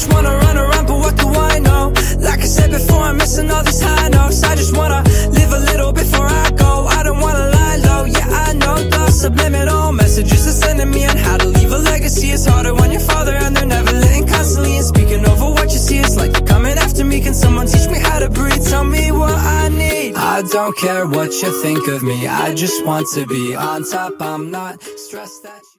just wanna run around, but what do I know? Like I said before, I'm missing all these high notes. I just wanna live a little before I go. I don't wanna lie low, yeah I know the subliminal messages they're sending me on how to leave a legacy. It's harder when you're father and they're never letting constantly and speaking over what you see. It's like they're coming after me. Can someone teach me how to breathe? Tell me what I need. I don't care what you think of me, I just want to be on top. I'm not stressed that